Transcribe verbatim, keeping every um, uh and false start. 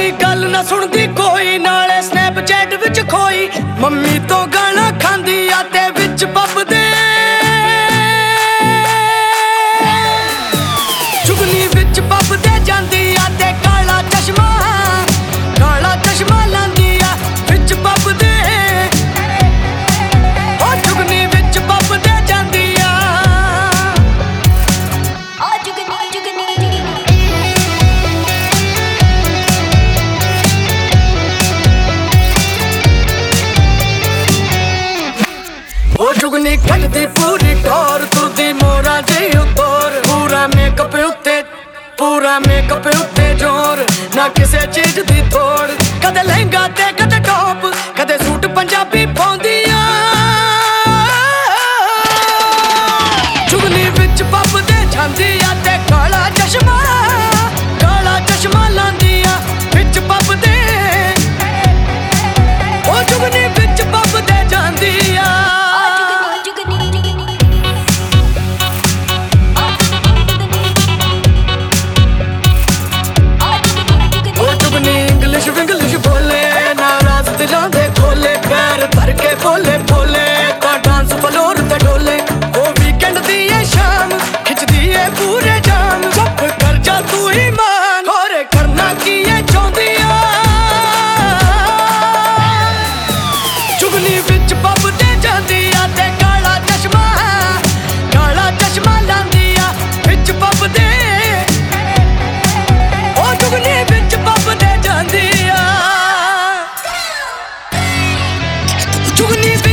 चुगनी गल ना सुनदी कोई, नाले स्नैपचैट विच खोई। मम्मी तो गाना खांदी आते विच पबदे, चुगनी विच पबदे जांदी आते काला चश्मा, काला चश्मा लांदी आ विच पबदे। ओ चुगनी विच पबदे जांदी आ। ओ चुगनी चुगनी ओ चुगनी कटदी पूरी टोर, तुरदी मोरा जी उतोर। पूरा मेकअप उत्ते, पूरा मेकअप उत्ते जोर, ना किसे चीज दी थोड़। कदे लहंगा ते कदे टॉप, कदे सूट पंजाबी पाउंदी आ। चुगनी विच पबदे जांदी आ ते काला चश्मा, काला चश्मा लांदी आ विच पबदे। ओ चुगनी विच पबदे जांदी आ। इंग्लिश विंग्लिश बोले, नाराज दिलों दे खोले। पैर भर के बोले बोले, तो डांस फ्लोर ते डोले। ओ वीकेंड दी ये शाम खिचदी है पूरे जाम। चुप कर जा तू ही मान, और करना की ये चाहती आ। चुगनी विच पबदे जांदी आ ते काला चश्मा, काला चश्मा लांदी आ विच पबदे। ओ चुगनी विच पबदे जांदी आ। चुगनी